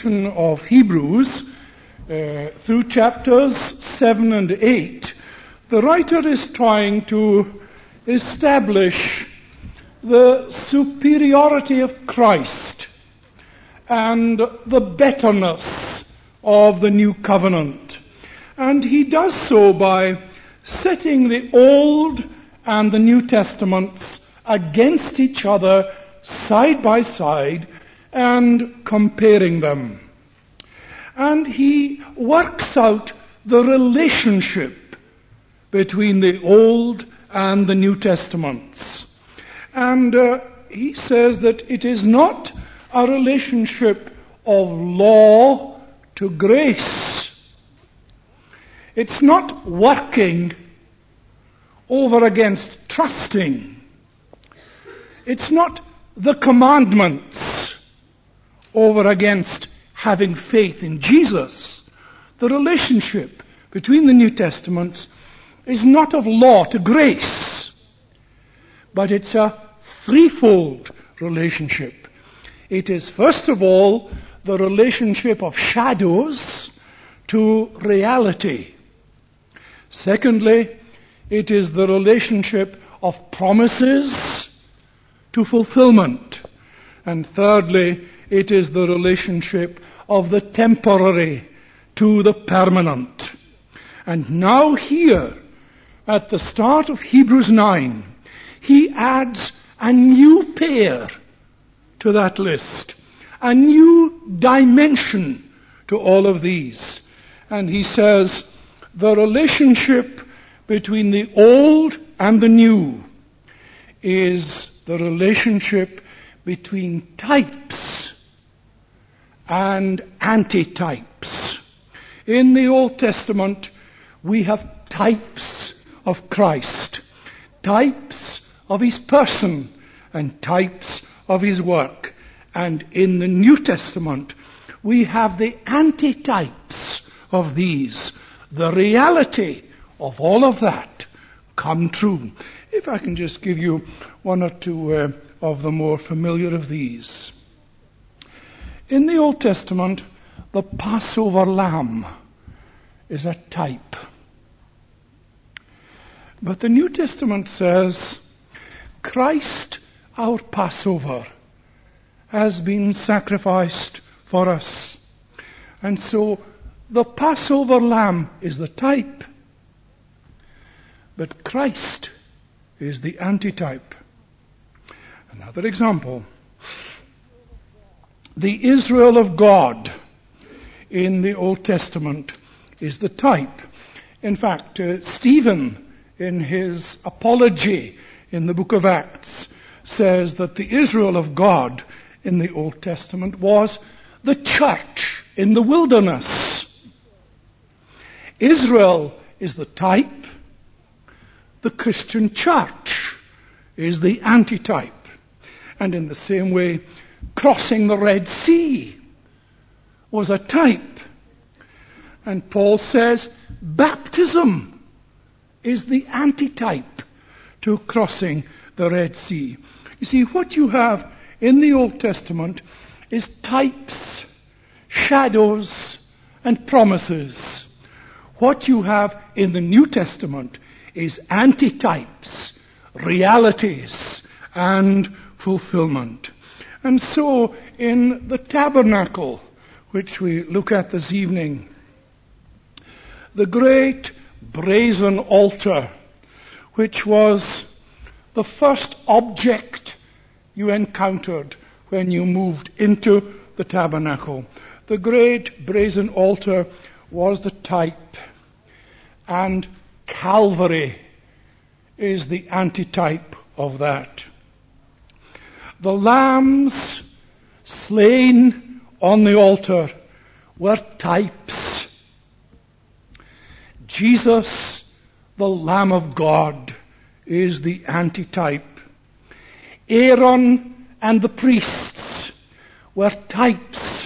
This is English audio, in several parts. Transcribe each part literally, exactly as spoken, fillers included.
section of Hebrews, uh, through chapters seven and eight, the writer is trying to establish the superiority of Christ and the betterness of the new covenant. And he does so by setting the Old and the New Testaments against each other, side by side, and comparing them. And he works out the relationship between the Old and the New Testaments. And uh, he says that it is not a relationship of law to grace. It's not working over against trusting. It's not the commandments over against having faith in Jesus. The relationship between the New Testaments is not of law to grace, but it's a threefold relationship. It is, first of all, the relationship of shadows to reality. Secondly, it is the relationship of promises to fulfillment. And thirdly, it is the relationship of the temporary to the permanent. And now here, at the start of Hebrews nine, he adds a new pair to that list, a new dimension to all of these. And he says, the relationship between the old and the new is the relationship between types and antitypes. In the Old Testament, we have types of Christ, types of his person, and types of his work. And in the New Testament, we have the antitypes of these, the reality of all of that come true. If I can just give you one or two uh, of the more familiar of these. In the Old Testament, the Passover lamb is a type. But the New Testament says, Christ, our Passover, has been sacrificed for us. And so the Passover lamb is the type, but Christ is the antitype. Another example. The Israel of God in the Old Testament is the type. In fact, uh, Stephen, in his apology in the book of Acts, says that the Israel of God in the Old Testament was the church in the wilderness. Israel is the type. The Christian church is the antitype. And in the same way, crossing the Red Sea was a type. And Paul says baptism is the antitype to crossing the Red Sea. You see, what you have in the Old Testament is types, shadows, and promises. What you have in the New Testament is antitypes, realities, and fulfillment. And so, in the tabernacle, which we look at this evening, the great brazen altar, which was the first object you encountered when you moved into the tabernacle. The great brazen altar was the type, and Calvary is the antitype of that. The lambs slain on the altar were types. Jesus, the Lamb of God, is the antitype. Aaron and the priests were types.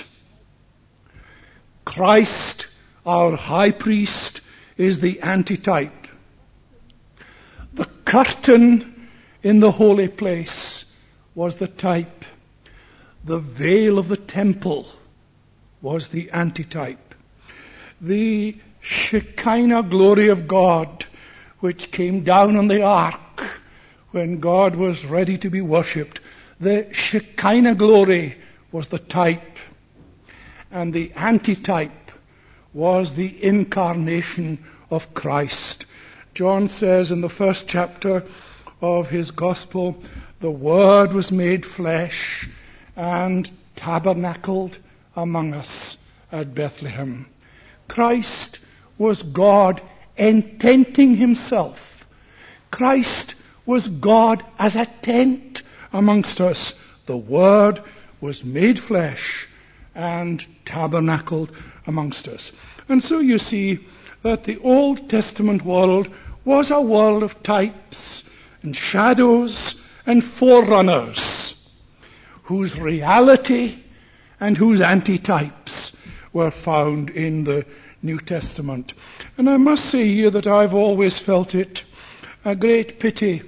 Christ, our high priest, is the antitype. The curtain in the holy place was the type. The veil of the temple was the antitype. The Shekinah glory of God, which came down on the ark when God was ready to be worshipped, the Shekinah glory was the type, and the antitype was the incarnation of Christ. John says in the first chapter of his gospel, the Word was made flesh and tabernacled among us at Bethlehem. Christ was God ententing himself. Christ was God as a tent amongst us. The Word was made flesh and tabernacled amongst us. And so you see that the Old Testament world was a world of types and shadows and forerunners, whose reality and whose antitypes were found in the New Testament. And I must say here that I've always felt it a great pity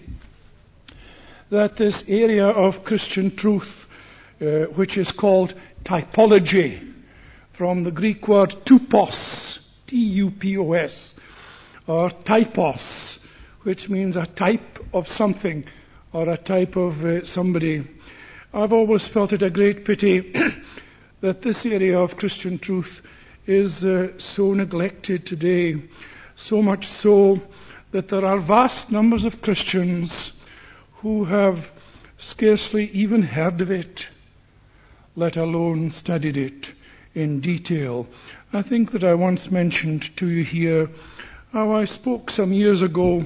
that this area of Christian truth, uh, which is called typology, from the Greek word tupos, T U P O S, or typos, which means a type of something or a type of uh, somebody. I've always felt it a great pity that this area of Christian truth is uh, so neglected today, so much so that there are vast numbers of Christians who have scarcely even heard of it, let alone studied it in detail. I think that I once mentioned to you here how I spoke some years ago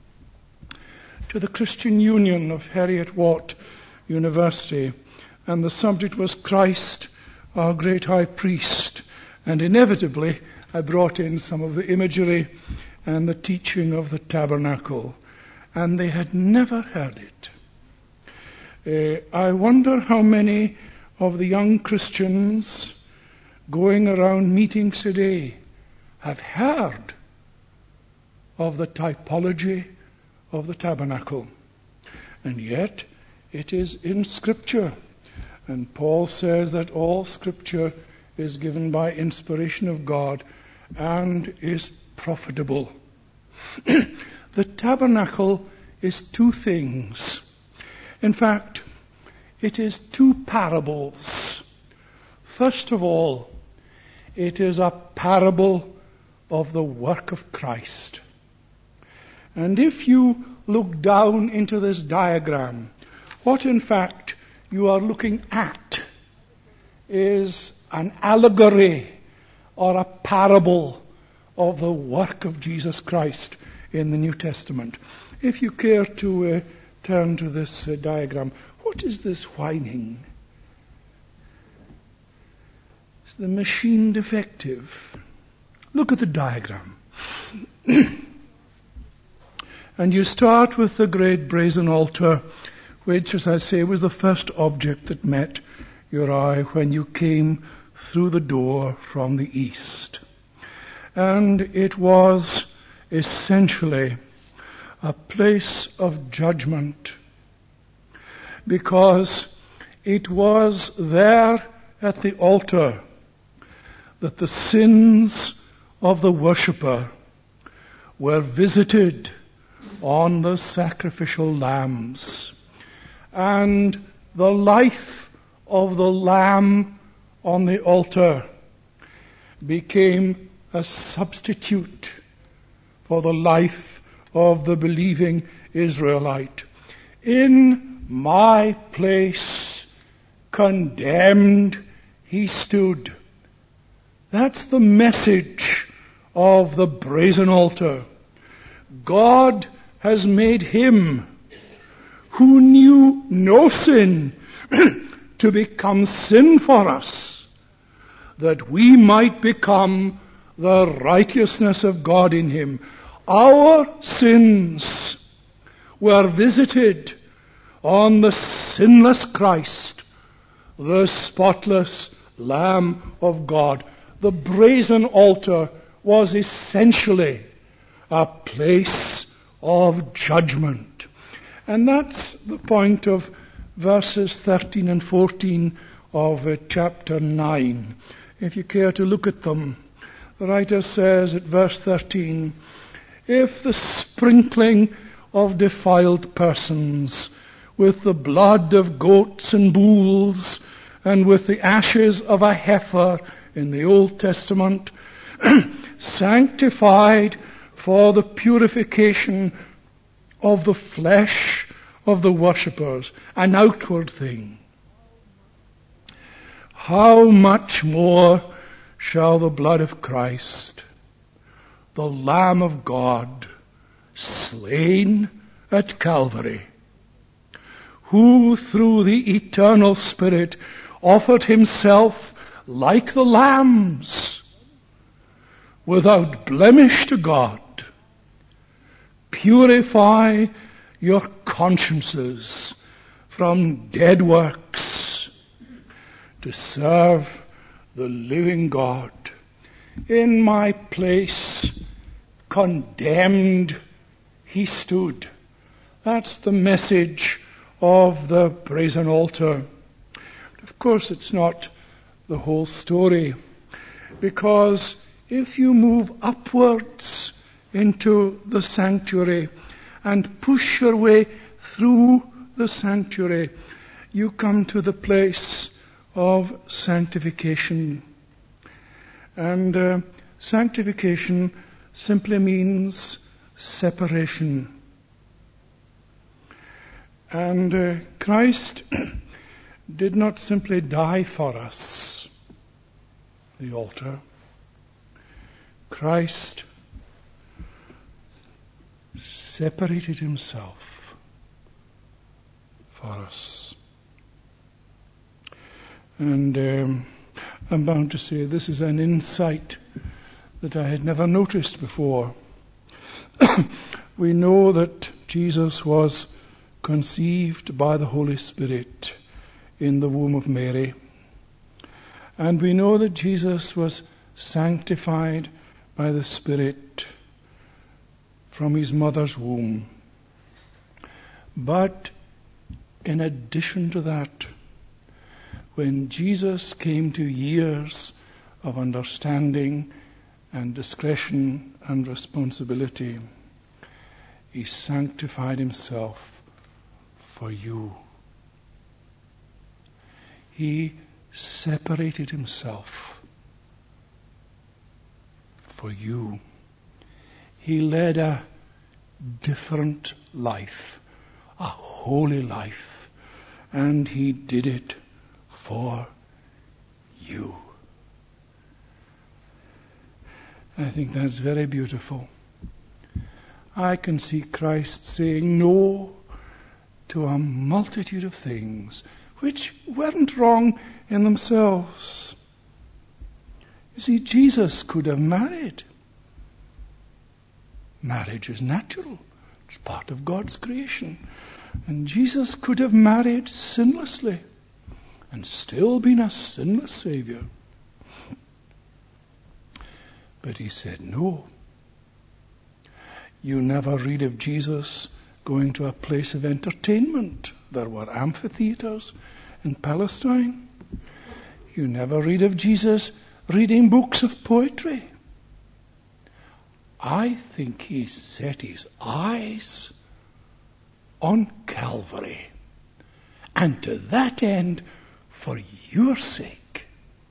to the Christian Union of Heriot-Watt University, and the subject was Christ, our great high priest, and inevitably I brought in some of the imagery and the teaching of the tabernacle, and they had never heard it. Uh, I wonder how many of the young Christians going around meetings today have heard of the typology of the tabernacle. And yet it is in Scripture. And Paul says that all Scripture is given by inspiration of God and is profitable. The tabernacle is two things. In fact, it is two parables. First of all, it is a parable of the work of Christ. And if you look down into this diagram, what in fact you are looking at is an allegory or a parable of the work of Jesus Christ in the New Testament. If you care to uh, turn to this uh, diagram, what is this whining? Is the machine defective? Look at the diagram. And you start with the great brazen altar, which, as I say, was the first object that met your eye when you came through the door from the east. And it was essentially a place of judgment, because it was there at the altar that the sins of the worshipper were visited on the sacrificial lambs, and the life of the lamb on the altar became a substitute for the life of the believing Israelite. In my place, condemned, he stood. That's the message of the brazen altar. God has made him who knew no sin to become sin for us, that we might become the righteousness of God in him. Our sins were visited on the sinless Christ, the spotless Lamb of God. The brazen altar was essentially a place of judgment. And that's the point of verses thirteen and fourteen of uh, chapter nine. if you care to look at them. The writer says at verse thirteen, if the sprinkling of defiled persons with the blood of goats and bulls and with the ashes of a heifer in the Old Testament sanctified for the purification of the flesh of the worshippers, an outward thing, how much more shall the blood of Christ, the Lamb of God, slain at Calvary, who through the eternal Spirit offered himself like the lambs, without blemish to God, purify your consciences from dead works to serve the living God. In my place, condemned, he stood. That's the message of the brazen altar. Of course, it's not the whole story, because if you move upwards into the sanctuary and push your way through the sanctuary, you come to the place of sanctification. And uh, sanctification simply means separation. And uh, Christ did not simply die for us, the altar. Christ separated himself for us. And um, I'm bound to say this is an insight that I had never noticed before. We know that Jesus was conceived by the Holy Spirit in the womb of Mary. And we know that Jesus was sanctified by the Spirit from his mother's womb. But in addition to that, when Jesus came to years of understanding and discretion and responsibility, he sanctified himself for you. He separated himself for you. He led a different life, a holy life, and he did it for you. I think that's very beautiful. I can see Christ saying no to a multitude of things which weren't wrong in themselves. You see, Jesus could have married. Marriage is natural. It's part of God's creation. And Jesus could have married sinlessly and still been a sinless Savior. But he said no. You never read of Jesus going to a place of entertainment. There were amphitheaters in Palestine. You never read of Jesus reading books of poetry. I think he set his eyes on Calvary. And to that end, for your sake,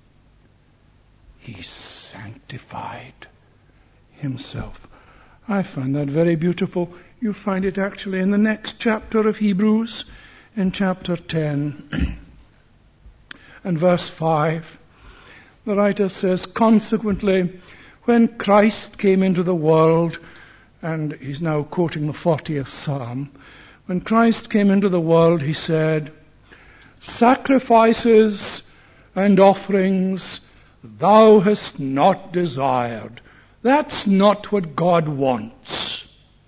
he sanctified himself. I find that very beautiful. You find it actually in the next chapter of Hebrews, in chapter ten and verse five. The writer says, consequently, when Christ came into the world, and he's now quoting the fortieth Psalm, when Christ came into the world, he said, sacrifices and offerings thou hast not desired. That's not what God wants.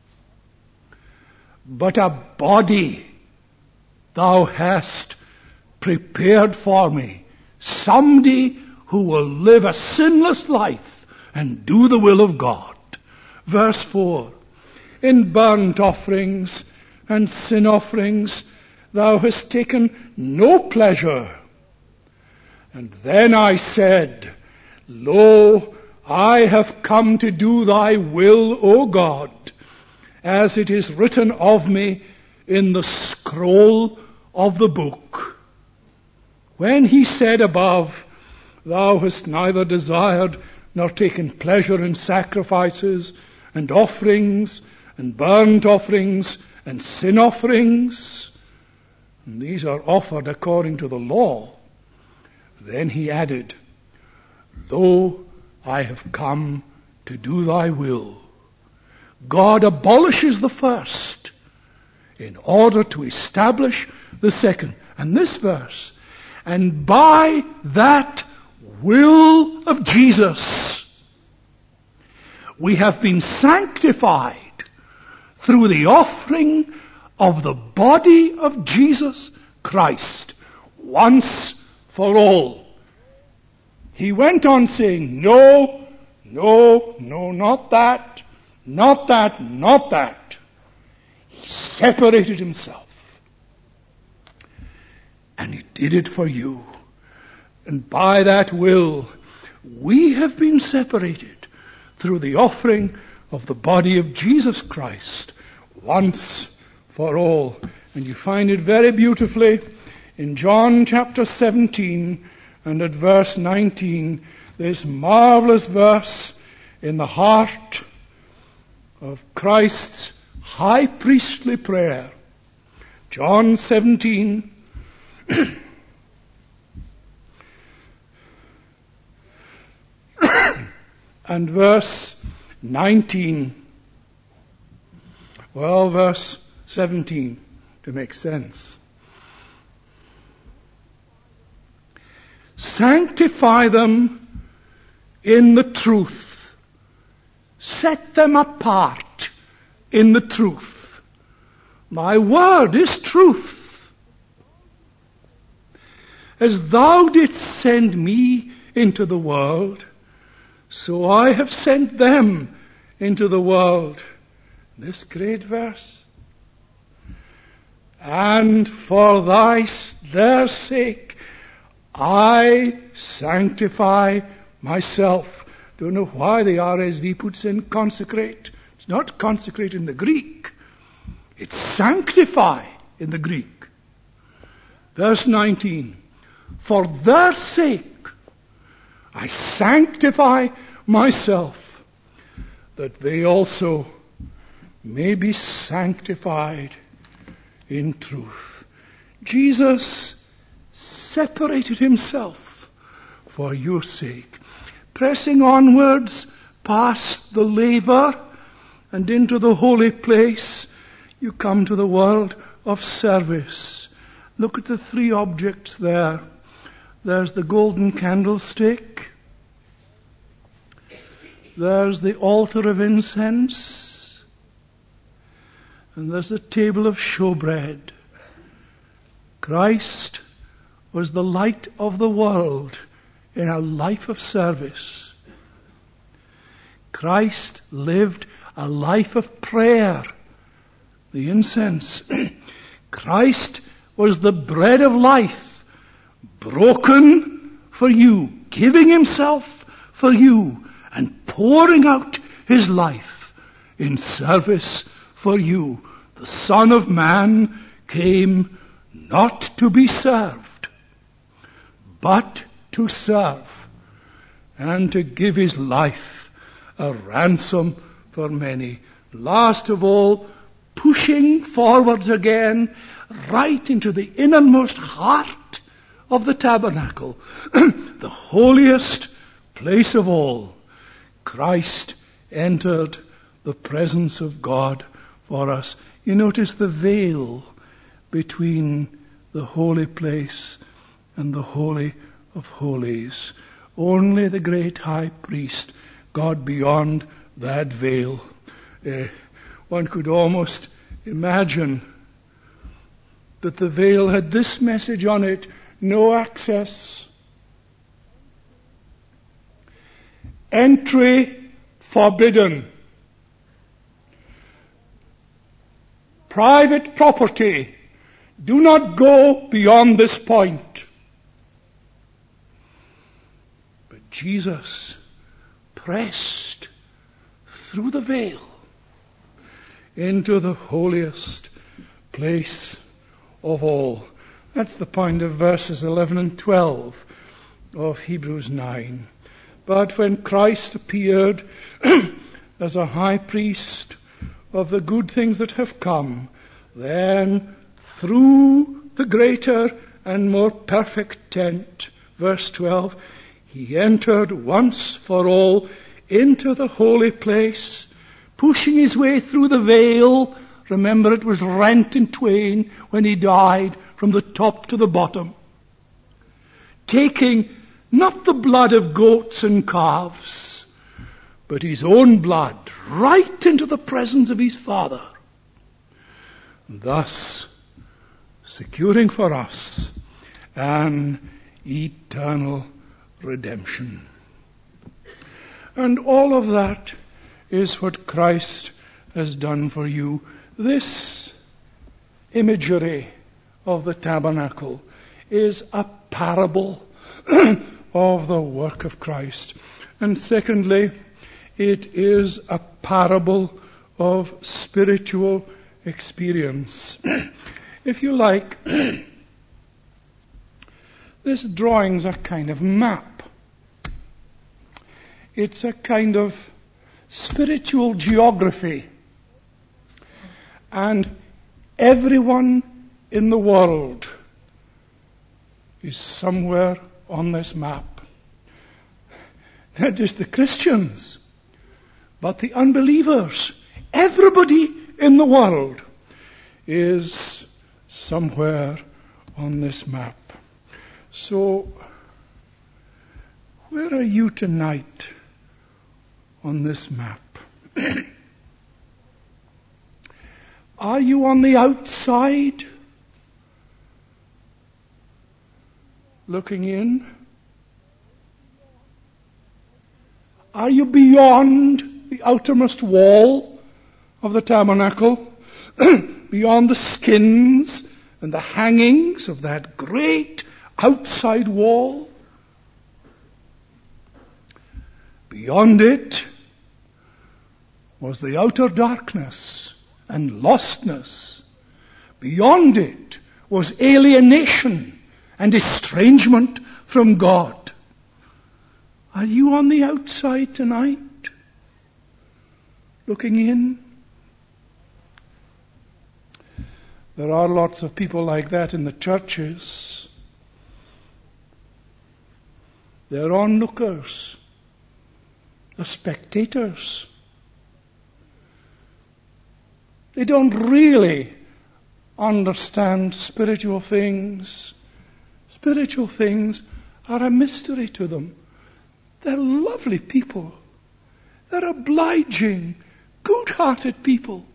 But a body thou hast prepared for me. Somebody who will live a sinless life and do the will of God. Verse four. In burnt offerings and sin offerings thou hast taken no pleasure. And then I said, Lo, I have come to do thy will, O God, as it is written of me in the scroll of the book. When he said above, thou hast neither desired nor taken pleasure in sacrifices and offerings and burnt offerings and sin offerings, and these are offered according to the law, then he added, Lo, I have come to do thy will. God abolishes the first in order to establish the second. And this verse, and by that will of Jesus, we have been sanctified through the offering of the body of Jesus Christ once for all. He went on saying, no, no, no, not that, not that, not that. He separated himself. And he did it for you. And by that will, we have been separated through the offering of the body of Jesus Christ once for all. And you find it very beautifully in John chapter seventeen and at verse nineteen, this marvelous verse in the heart of Christ's high priestly prayer. John seventeen and verse nineteen. Well, verse seventeen, to make sense. Sanctify them in the truth. Set them apart in the truth. My word is truth. As thou didst send me into the world, so I have sent them into the world. This great verse. And for thy, their sake, I sanctify myself. Don't know why the R S V puts in consecrate. It's not consecrate in the Greek. It's sanctify in the Greek. Verse nineteen. For their sake, I sanctify myself, that they also may be sanctified in truth. Jesus separated himself for your sake. Pressing onwards past the laver and into the holy place, you come to the world of service. Look at the three objects there. There's the golden candlestick. There's the altar of incense. And there's the table of showbread. Christ was the light of the world in a life of service. Christ lived a life of prayer. The incense. Christ was the bread of life, broken for you, giving himself for you, and pouring out his life in service for you. The Son of Man came not to be served, but to serve, and to give his life a ransom for many. Last of all, pushing forwards again, right into the innermost heart of the tabernacle, the holiest place of all, Christ entered the presence of God for us. You notice the veil between the holy place and the Holy of Holies. Only the great high priest got beyond that veil. Uh, one could almost imagine that the veil had this message on it: no access. Entry forbidden. Private property. Do not go beyond this point. But Jesus pressed through the veil into the holiest place of all. That's the point of verses eleven and twelve of Hebrews nine. But when Christ appeared as a high priest of the good things that have come, then through the greater and more perfect tent, verse twelve, he entered once for all into the holy place, pushing his way through the veil. Remember, it was rent in twain when he died from the top to the bottom. Taking not the blood of goats and calves, but his own blood right into the presence of his Father, thus securing for us an eternal redemption. And all of that is what Christ has done for you. This imagery of the tabernacle is a parable of the work of Christ. And secondly, it is a parable of spiritual experience. If you like, this drawing's a kind of map. It's a kind of spiritual geography. And everyone in the world is somewhere on this map. Not just the Christians, but the unbelievers. Everybody in the world is somewhere on this map. So, where are you tonight on this map? Are you on the outside, looking in? Are you beyond the outermost wall of the tabernacle, beyond the skins and the hangings of that great outside wall? Beyond it was the outer darkness and lostness. Beyond it was alienation and estrangement from God. Are you on the outside tonight, looking in? There are lots of people like that in the churches. They're onlookers, the spectators. They don't really understand spiritual things. Spiritual things are a mystery to them. They're lovely people. They're obliging, good-hearted people.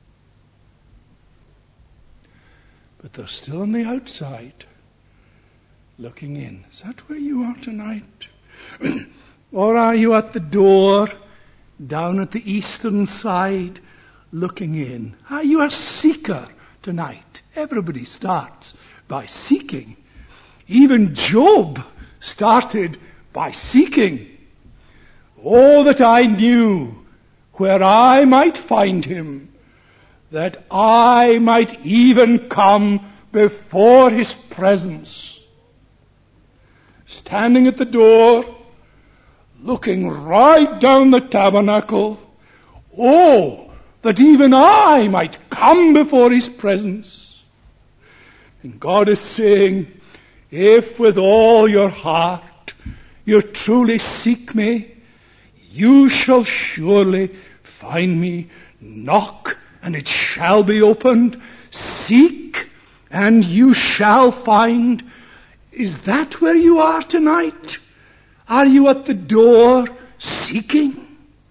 But they're still on the outside, looking in. Is that where you are tonight? Or are you at the door, down at the eastern side, looking in? Are you a seeker tonight? Everybody starts by seeking. Even Job started by seeking. Oh, that I knew where I might find him, that I might even come before his presence. Standing at the door, looking right down the tabernacle, oh, that even I might come before his presence. And God is saying, if with all your heart you truly seek me, you shall surely find me. Knock, and it shall be opened. Seek, and you shall find. Is that where you are tonight? Are you at the door seeking?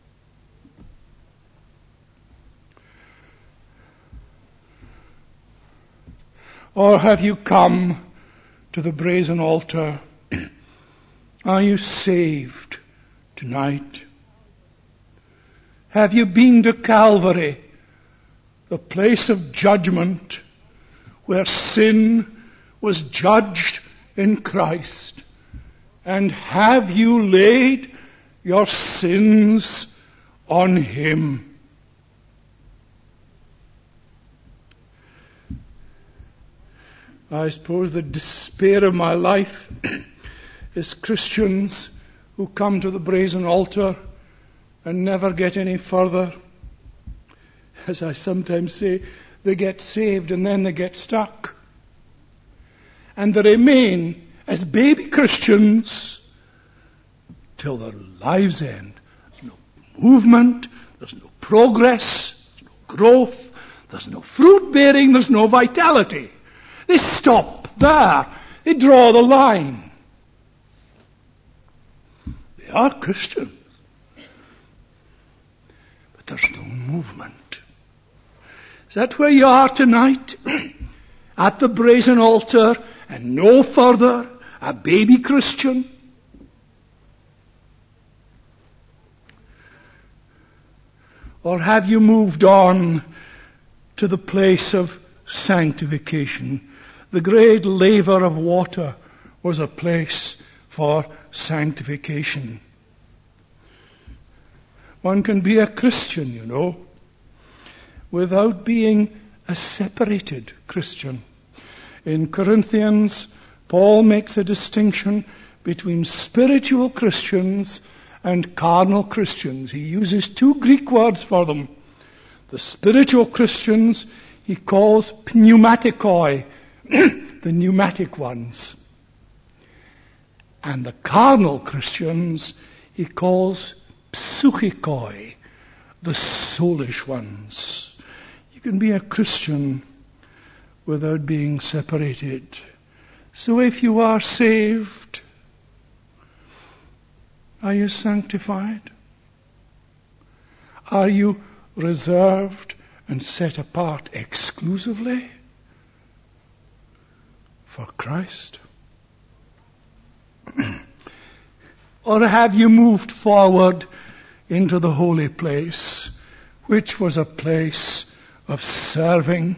Or have you come to the brazen altar? Are you saved tonight? Have you been to Calvary, the place of judgment, where sin was judged in Christ, And have you laid your sins on him? I suppose the despair of my life is Christians who come to the brazen altar and never get any further. As I sometimes say, they get saved and then they get stuck. And they remain as baby Christians till their lives end. There's no movement, there's no progress, there's no growth, there's no fruit bearing, there's no vitality. They stop there. They draw the line. They are Christians, but there's no movement. Is that where you are tonight? At the brazen altar and no further, a baby Christian? Or have you moved on to the place of sanctification? The great laver of water was a place for sanctification. One can be a Christian, you know, without being a separated Christian. In Corinthians, Paul makes a distinction between spiritual Christians and carnal Christians. He uses two Greek words for them. The spiritual Christians he calls pneumatikoi, the pneumatic ones. And the carnal Christians he calls psychikoi, the soulish ones. You can be a Christian without being separated. So if you are saved, are you sanctified? Are you reserved and set apart exclusively for Christ? Or have you moved forward into the holy place, which was a place of serving?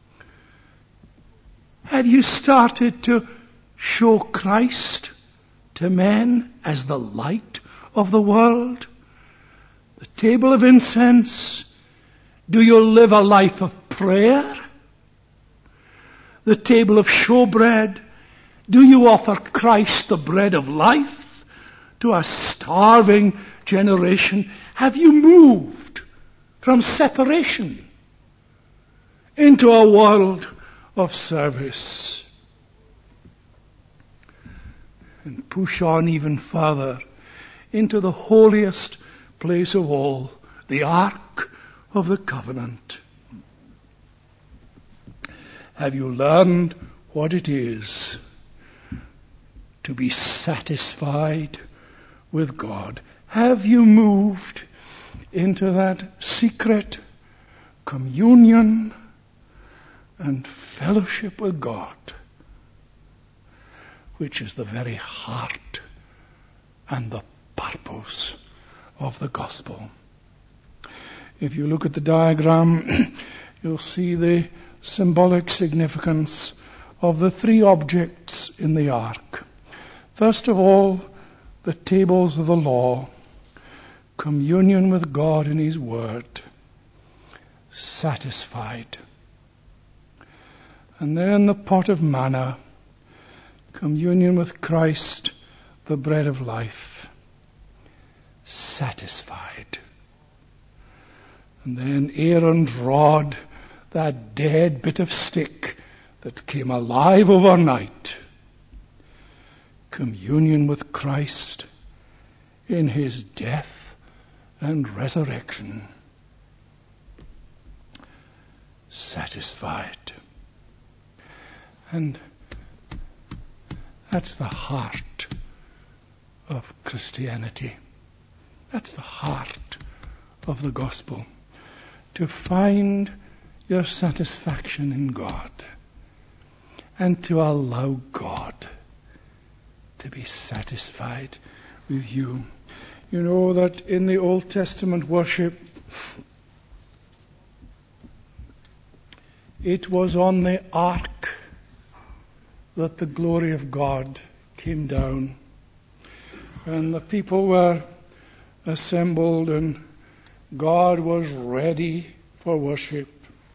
Have you started to show Christ to men as the light of the world? The table of incense. Do you live a life of prayer? The table of showbread. Do you offer Christ the bread of life to a starving generation? Have you moved from separation into a world of service? And push on even further into the holiest place of all, the Ark of the Covenant. Have you learned what it is to be satisfied with God? Have you moved into that secret communion and fellowship with God, which is the very heart and the purpose of the gospel? If you look at the diagram, you'll see the symbolic significance of the three objects in the ark. First of all, the tables of the law, communion with God in His Word, satisfied. And then the pot of manna, communion with Christ, the bread of life, satisfied. And then Aaron's rod, that dead bit of stick that came alive overnight, communion with Christ in His death and resurrection, satisfied. And that's the heart of Christianity. That's the heart of the gospel. To find your satisfaction in God and to allow God to be satisfied with you. You know that in the Old Testament worship, it was on the ark that the glory of God came down. and the people were assembled and God was ready for worship.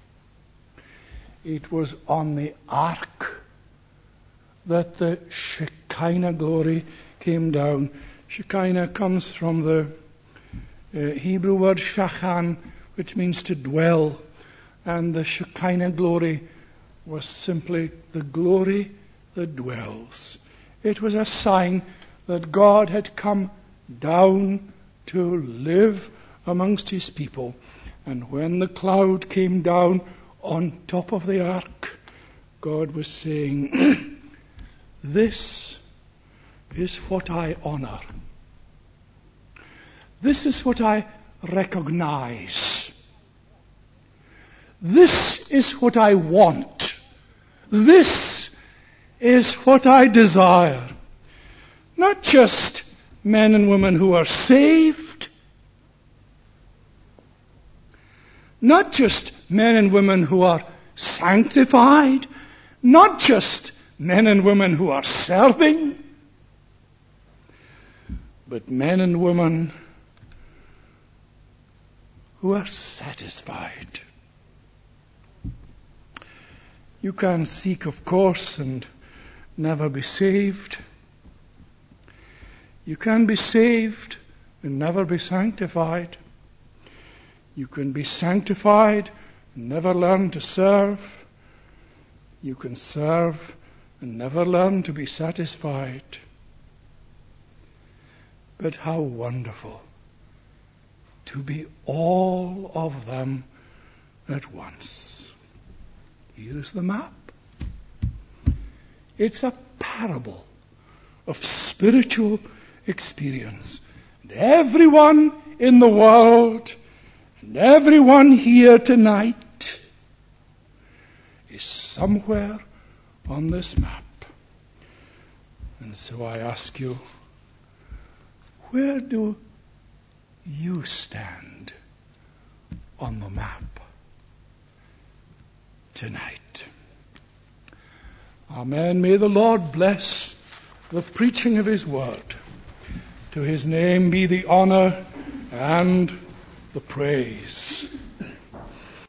It was on the ark that the Shekinah glory came down. Shekinah comes from the uh, Hebrew word shachan, which means to dwell. And the Shekinah glory was simply the glory that dwells. It was a sign that God had come down to live amongst his people. And when the cloud came down on top of the ark, God was saying, this is what I honor. This is what I recognize. This is what I want. This is what I desire. Not just men and women who are saved. Not just men and women who are sanctified. Not just men and women who are serving. But men and women who are satisfied. You can seek, of course, and never be saved. You can be saved and never be sanctified. You can be sanctified and never learn to serve. You can serve and never learn to be satisfied. But how wonderful to be all of them at once. Here is the map. It's a parable of spiritual experience. And everyone in the world and everyone here tonight is somewhere on this map. And so I ask you, where do you stand on the map tonight? Amen. May the Lord bless the preaching of his word. To his name be the honor and the praise.